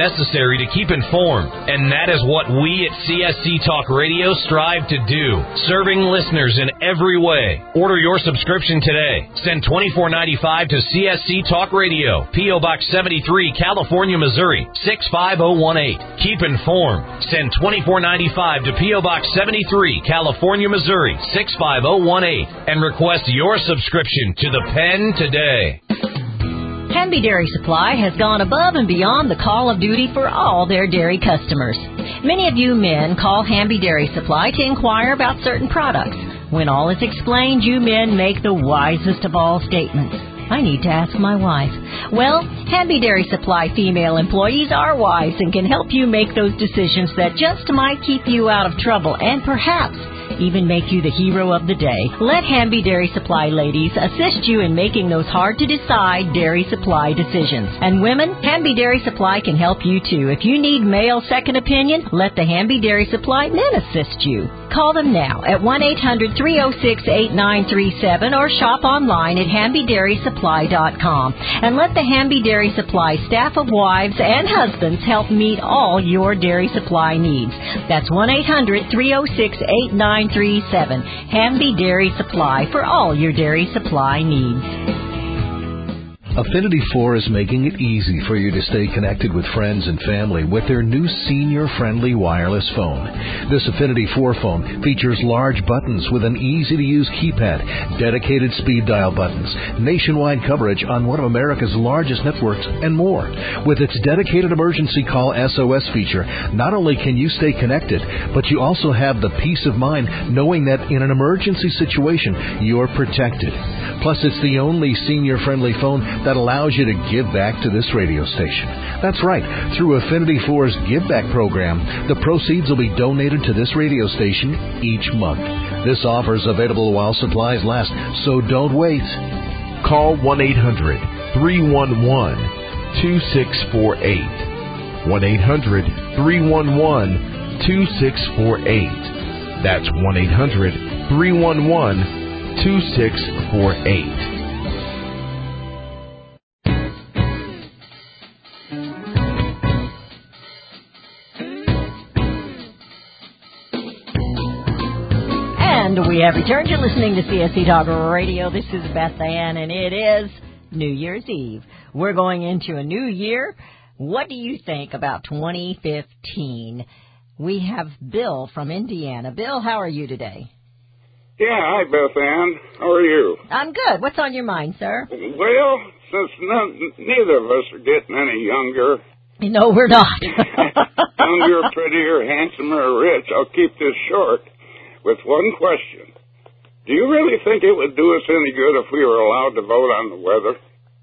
[SPEAKER 5] necessary to keep informed, and that is what we at C S C Talk Radio strive to do, serving listeners in every way. Order your subscription today. Send twenty-four ninety-five to C S C Talk Radio, P O. Box seventy-three, California, Missouri, six five zero one eight. Keep informed. Send twenty-four ninety-five to P O. Box seventy-three, California, Missouri, six five zero one eight, and request your subscription to the Pen today.
[SPEAKER 4] Hanby Dairy Supply has gone above and beyond the call of duty for all their dairy customers. Many of you men call Hanby Dairy Supply to inquire about certain products. When all is explained, you men make the wisest of all statements. I need to ask my wife. Well, Hanby Dairy Supply female employees are wise and can help you make those decisions that just might keep you out of trouble and perhaps even make you the hero of the day. Let Hanby Dairy Supply ladies assist you in making those hard-to-decide dairy supply decisions. And women, Hanby Dairy Supply can help you too. If you need male second opinion, let the Hanby Dairy Supply men assist you. Call them now at one eight hundred three oh six eight nine three seven or shop online at hanby dairy supply dot com. And let the Hanby Dairy Supply staff of wives and husbands help meet all your dairy supply needs. That's one eight hundred three oh six eight nine three seven. Hanby Dairy Supply for all your dairy supply needs.
[SPEAKER 12] Affinity four is making it easy for you to stay connected with friends and family with their new senior-friendly wireless phone. This Affinity four phone features large buttons with an easy-to-use keypad, dedicated speed dial buttons, nationwide coverage on one of America's largest networks, and more. With its dedicated emergency call S O S feature, not only can you stay connected, but you also have the peace of mind knowing that in an emergency situation, you're protected. Plus, it's the only senior-friendly phone that allows you to give back to this radio station. That's right. Through Affinity four's Give Back program, the proceeds will be donated to this radio station each month. This offer is available while supplies last, so don't wait.
[SPEAKER 13] Call one eight hundred three one one two six four eight. one eight hundred three one one two six four eight. That's one eight hundred three one one two six four eight.
[SPEAKER 4] And we have returned. You're listening to C S C Talk Radio. This is Beth Ann, and it is New Year's Eve. We're going into a new year. What do you think about twenty fifteen? We have Bill from Indiana. Bill, how are you today?
[SPEAKER 14] Yeah, hi, Beth Ann. How are you?
[SPEAKER 4] I'm good. What's on your mind, sir?
[SPEAKER 14] Well, since none, neither of us are getting any younger.
[SPEAKER 4] No, we're not.
[SPEAKER 14] Younger, prettier, handsomer, or rich, I'll keep this short with one question. Do you really think it would do us any good if we were allowed to vote on the weather?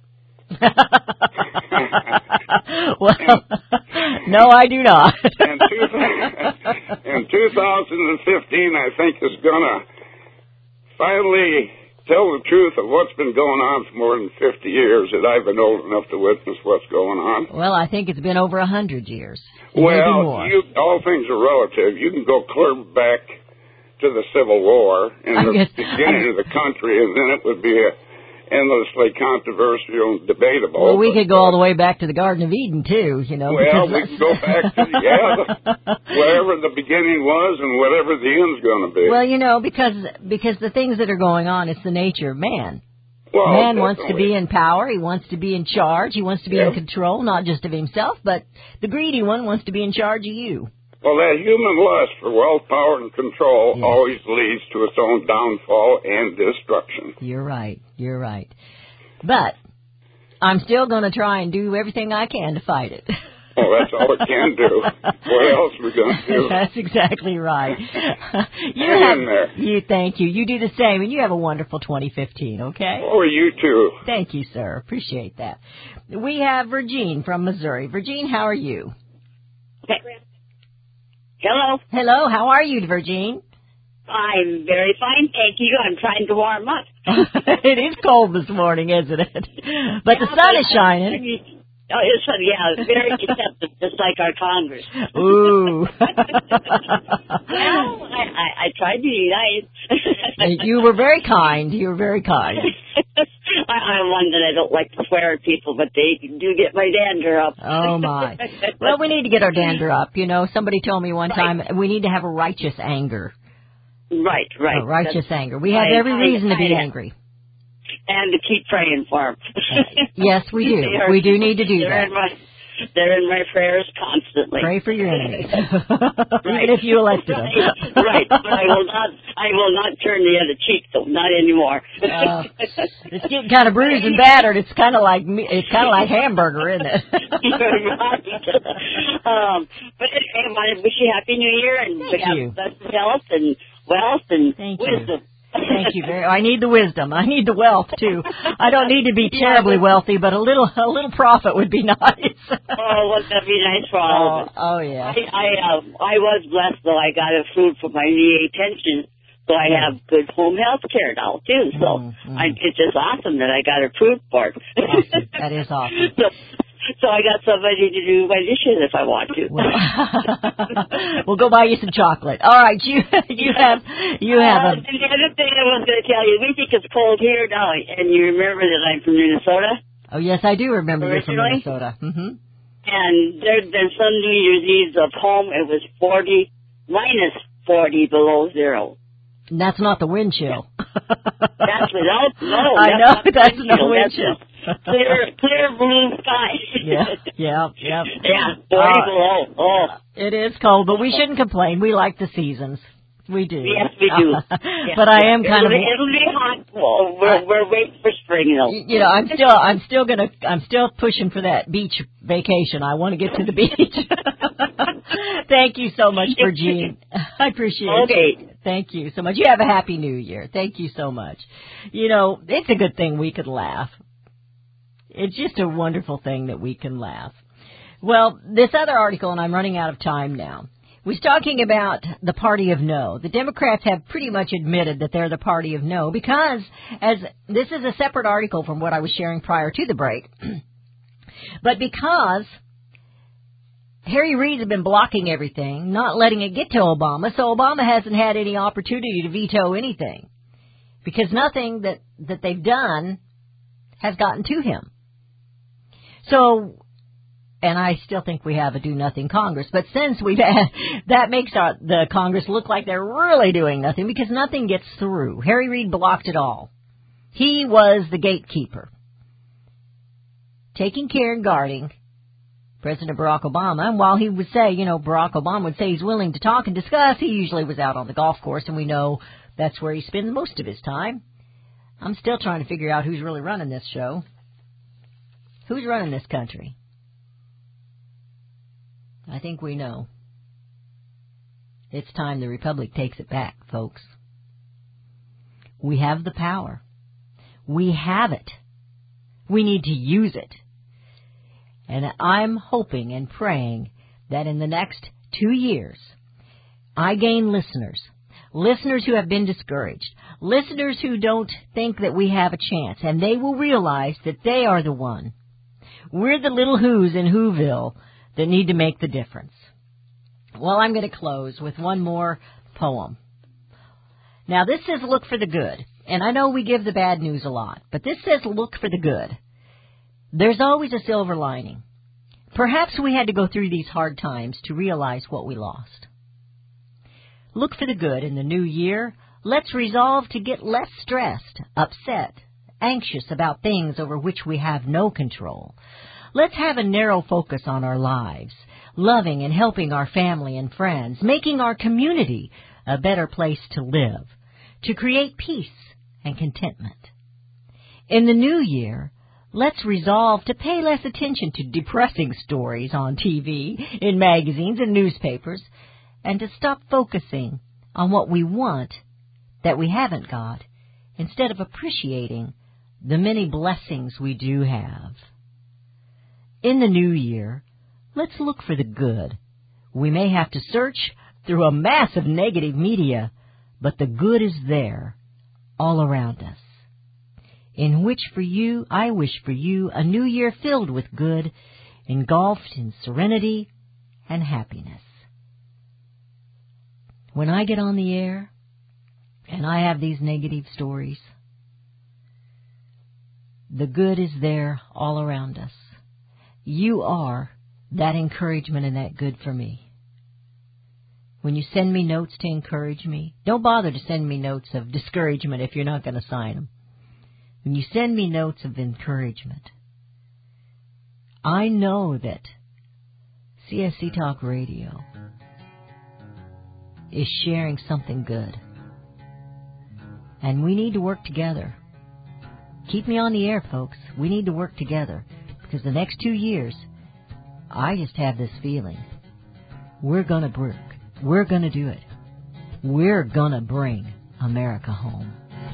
[SPEAKER 4] Well, no, I do not.
[SPEAKER 14] and, two, and two thousand fifteen, I think, is going to finally tell the truth of what's been going on for more than fifty years that I've been old enough to witness what's going on.
[SPEAKER 4] Well, I think it's been over one hundred years.
[SPEAKER 14] Well, you, all things are relative. You can go clear back to the Civil War in the
[SPEAKER 4] guess,
[SPEAKER 14] beginning of the country, and then it would be a endlessly controversial and debatable.
[SPEAKER 4] Well, we could go all the way back to the Garden of Eden, too, you know.
[SPEAKER 14] Well, we can go back to, yeah, the, wherever the beginning was and whatever the end's going to be.
[SPEAKER 4] Well, you know, because because the things that are going on, it's the nature of man.
[SPEAKER 14] Well,
[SPEAKER 4] man
[SPEAKER 14] definitely.
[SPEAKER 4] wants to be in power. He wants to be in charge. He wants to be
[SPEAKER 14] yep.
[SPEAKER 4] in control, not just of himself, but the greedy one wants to be in charge of you.
[SPEAKER 14] Well, that human lust for wealth, power, and control
[SPEAKER 4] yes.
[SPEAKER 14] always leads to its own downfall and destruction.
[SPEAKER 4] You're right. You're right. But I'm still going to try and do everything I can to fight it.
[SPEAKER 14] Oh, that's all it can do. What else are we going to do?
[SPEAKER 4] That's exactly right. you
[SPEAKER 14] Hang
[SPEAKER 4] have,
[SPEAKER 14] in there.
[SPEAKER 4] You, thank you. You do the same, and you have a wonderful twenty fifteen, okay?
[SPEAKER 14] Oh, you too.
[SPEAKER 4] Thank you, sir. Appreciate that. We have Virgine from Missouri. Virgine, how are you?
[SPEAKER 15] Hello.
[SPEAKER 4] Hello. How are you, Virgine?
[SPEAKER 15] I'm very fine, thank you. I'm trying to warm up.
[SPEAKER 4] It is cold this morning, isn't it? But
[SPEAKER 15] yeah,
[SPEAKER 4] the sun is shining.
[SPEAKER 15] Oh, it's fun, yeah. It's very deceptive, just like our Congress.
[SPEAKER 4] Ooh.
[SPEAKER 15] Well, I, I, I tried to be nice.
[SPEAKER 4] You were very kind. You were very kind.
[SPEAKER 15] I'm one that I don't like to swear at people, but they do get my dander up.
[SPEAKER 4] Oh, my. Well, we need to get our dander up. You know, somebody told me one time we need to have a righteous anger.
[SPEAKER 15] Right, right.
[SPEAKER 4] A righteous
[SPEAKER 15] That's,
[SPEAKER 4] anger. We have every
[SPEAKER 15] I,
[SPEAKER 4] reason
[SPEAKER 15] I,
[SPEAKER 4] to be
[SPEAKER 15] I,
[SPEAKER 4] angry.
[SPEAKER 15] And to keep praying for them.
[SPEAKER 4] Yes, we do.
[SPEAKER 15] Are,
[SPEAKER 4] We do need to do
[SPEAKER 15] they're
[SPEAKER 4] that.
[SPEAKER 15] In my, they're in my prayers constantly.
[SPEAKER 4] Pray for your enemies, even if you elected them.
[SPEAKER 15] Right, but I will not. I will not turn the other cheek, though. Not anymore.
[SPEAKER 4] uh, it's getting kind of bruised and battered. It's kind of like me- it's kind of like hamburger, isn't it?
[SPEAKER 15] um, but anyway, I want to wish you happy New Year and
[SPEAKER 4] Thank
[SPEAKER 15] have
[SPEAKER 4] you.
[SPEAKER 15] blessed health and wealth and
[SPEAKER 4] Thank
[SPEAKER 15] wisdom.
[SPEAKER 4] You. Thank you very. I need the wisdom. I need the wealth too. I don't need to be terribly wealthy, but a little a little profit would be nice.
[SPEAKER 15] Oh, wouldn't that be nice for all
[SPEAKER 4] oh,
[SPEAKER 15] of us?
[SPEAKER 4] Oh yeah.
[SPEAKER 15] I I, uh, I was blessed though. I got a food for my V A pension, so I
[SPEAKER 4] Yeah.
[SPEAKER 15] have good home health care now too. So
[SPEAKER 4] Mm-hmm.
[SPEAKER 15] I, it's just awesome that I got approved for it.
[SPEAKER 4] Awesome. That is awesome.
[SPEAKER 15] so, so I got somebody to do my dishes if I want to.
[SPEAKER 4] Well, we'll go buy you some chocolate. All right, you you have you have
[SPEAKER 15] Uh,
[SPEAKER 4] a.
[SPEAKER 15] and the other thing I was going to tell you, we think it's cold here now, and you remember that I'm from Minnesota,
[SPEAKER 4] Oh yes, I do remember you're from
[SPEAKER 15] Originally?
[SPEAKER 4] Minnesota. Mm-hmm.
[SPEAKER 15] and there, there's some New Year's Eves of home. It was forty minus forty below zero.
[SPEAKER 4] And that's not the wind chill.
[SPEAKER 15] That's without no.
[SPEAKER 4] I
[SPEAKER 15] that's
[SPEAKER 4] know
[SPEAKER 15] not
[SPEAKER 4] that's
[SPEAKER 15] wind
[SPEAKER 4] no
[SPEAKER 15] chill.
[SPEAKER 4] wind
[SPEAKER 15] That's
[SPEAKER 4] chill.
[SPEAKER 15] just clear, clear blue sky.
[SPEAKER 4] Yeah, yeah, yeah.
[SPEAKER 15] Yeah, forty
[SPEAKER 4] Uh,
[SPEAKER 15] below. Oh,
[SPEAKER 4] It is cold, but we shouldn't complain. We like the seasons. We do.
[SPEAKER 15] yes, we do.
[SPEAKER 4] But I am kind
[SPEAKER 15] it'll,
[SPEAKER 4] of.
[SPEAKER 15] Be, it'll be hot. Well, we're, we're waiting for spring, though.
[SPEAKER 4] You know, I'm still, I'm still gonna, I'm still pushing for that beach vacation. I want to get to the beach. Thank you so much, Virginia. I appreciate it.
[SPEAKER 15] Okay.
[SPEAKER 4] Thank you so much. You have a happy New Year. Thank you so much. You know, it's a good thing we could laugh. It's just a wonderful thing that we can laugh. Well, this other article, and I'm running out of time now, was talking about the party of no. The Democrats have pretty much admitted that they're the party of no because, as this is a separate article from what I was sharing prior to the break, but because Harry Reid has been blocking everything, not letting it get to Obama, so Obama hasn't had any opportunity to veto anything because nothing that, that they've done has gotten to him. So, and I still think we have a do-nothing Congress. But since we've had, that makes our, the Congress look like they're really doing nothing because nothing gets through. Harry Reid blocked it all. He was the gatekeeper, taking care and guarding President Barack Obama. And while he would say, you know, Barack Obama would say he's willing to talk and discuss, he usually was out on the golf course, and we know that's where he spends most of his time. I'm still trying to figure out who's really running this show. Who's running this country? I think we know. It's time the Republic takes it back, folks. We have the power. We have it. We need to use it. And I'm hoping and praying that in the next two years, I gain listeners. Listeners who have been discouraged. Listeners who don't think that we have a chance. And they will realize that they are the one. We're the little who's in Whoville that need to make the difference. Well, I'm going to close with one more poem. Now, this says look for the good. And I know we give the bad news a lot, but this says look for the good. There's always a silver lining. Perhaps we had to go through these hard times to realize what we lost. Look for the good in the new year. Let's resolve to get less stressed, upset, anxious about things over which we have no control. Let's have a narrow focus on our lives, loving and helping our family and friends, making our community a better place to live, to create peace and contentment. In the new year, let's resolve to pay less attention to depressing stories on T V, in magazines and newspapers, and to stop focusing on what we want that we haven't got, instead of appreciating the many blessings we do have. In the new year, let's look for the good. We may have to search through a mass of negative media, but the good is there, all around us. In which for you, I wish for you a new year filled with good, engulfed in serenity and happiness. When I get on the air, and I have these negative stories, The good is there all around us. You are that encouragement and that good for me. When you send me notes to encourage me, don't bother to send me notes of discouragement if you're not going to sign them. When you send me notes of encouragement, I know that C S C Talk Radio is sharing something good. And we need to work together. Keep me on the air, folks. We need to work together. Because the next two years, I just have this feeling. We're going to work. We're going to do it. We're going to bring America home.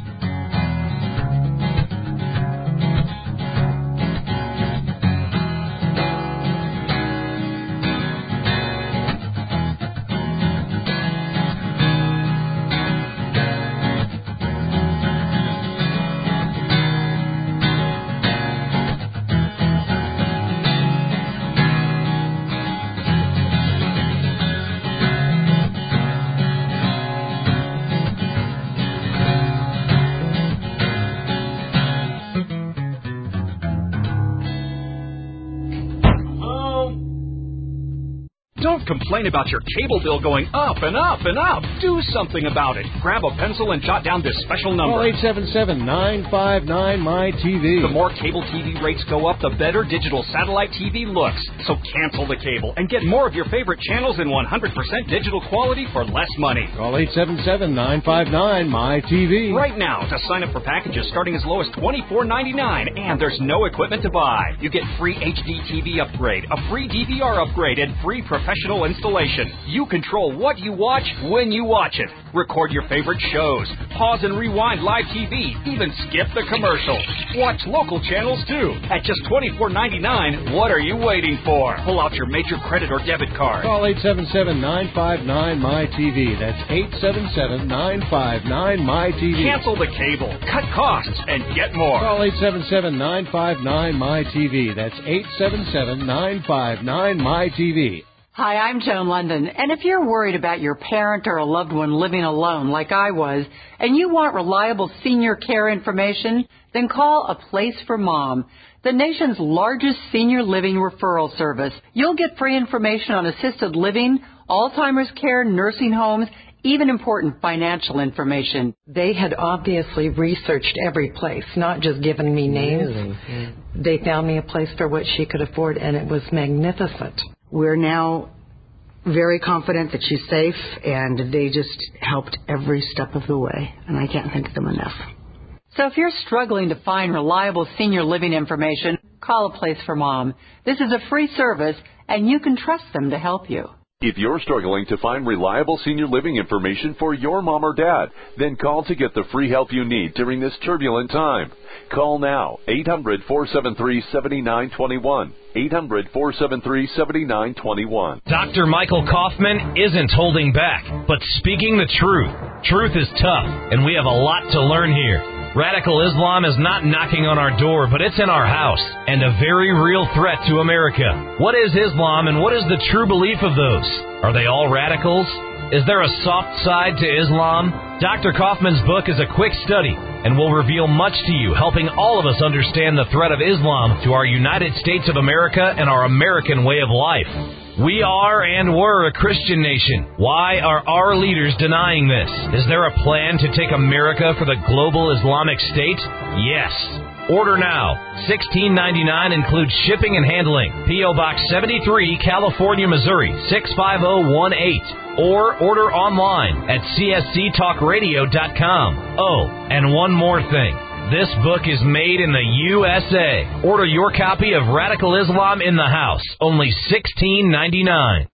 [SPEAKER 16] Complain about your cable bill going up and up and up. Do something about it. Grab a pencil and jot down this special number.
[SPEAKER 7] Call eight seven seven, nine five nine, M Y T V.
[SPEAKER 16] The more cable T V rates go up, the better digital satellite T V looks. So cancel the cable and get more of your favorite channels in one hundred percent digital quality for less money.
[SPEAKER 7] Call eight seven seven, nine five nine, M Y T V.
[SPEAKER 16] Right now to sign up for packages starting as low as twenty-four ninety-nine, and there's no equipment to buy. You get free H D T V upgrade, a free D V R upgrade, and free professional installation. You control what you watch when you watch it. Record your favorite shows. Pause and rewind live T V. Even skip the commercials. Watch local channels too. At just twenty-four ninety-nine, what are you waiting for? Pull out your major credit or debit card.
[SPEAKER 7] Call eight seven seven, nine five nine, M Y T V. That's eight seven seven, nine five nine, M Y T V.
[SPEAKER 16] Cancel the cable. Cut costs and get more.
[SPEAKER 7] Call eight seven seven, nine five nine, M Y T V. That's eight seven seven, nine five nine, M Y T V.
[SPEAKER 17] Hi, I'm Joan London, and if you're worried about your parent or a loved one living alone like I was, and you want reliable senior care information, then call A Place for Mom, the nation's largest senior living referral service. You'll get free information on assisted living, Alzheimer's care, nursing homes, even important financial information.
[SPEAKER 18] They had obviously researched every place, not just given me names.
[SPEAKER 17] Really? Yeah.
[SPEAKER 18] They found me a place for what she could afford, and it was magnificent.
[SPEAKER 17] We're now very confident that she's safe, and they just helped every step of the way, and I can't thank them enough. So if you're struggling to find reliable senior living information, call A Place for Mom. This is a free service, and you can trust them to help you.
[SPEAKER 19] If you're struggling to find reliable senior living information for your mom or dad, then call to get the free help you need during this turbulent time. Call now, eight hundred, four seven three, seven nine two one, eight hundred, four seven three, seven nine two one.
[SPEAKER 5] Doctor Michael Kaufman isn't holding back, but speaking the truth. Truth is tough, and we have a lot to learn here. Radical Islam is not knocking on our door, but it's in our house, and a very real threat to America. What is Islam, and what is the true belief of those? Are they all radicals? Is there a soft side to Islam? Doctor Kaufman's book is a quick study and will reveal much to you, helping all of us understand the threat of Islam to our United States of America and our American way of life. We are and were a Christian nation. Why are our leaders denying this? Is there a plan to take America for the global Islamic State? Yes. Order now. sixteen ninety-nine includes shipping and handling. P O. Box seventy-three, California, Missouri, six five zero one eight. Or order online at c s c talk radio dot com. Oh, and one more thing. This book is made in the U S A. Order your copy of Radical Islam in the House. Only sixteen ninety-nine.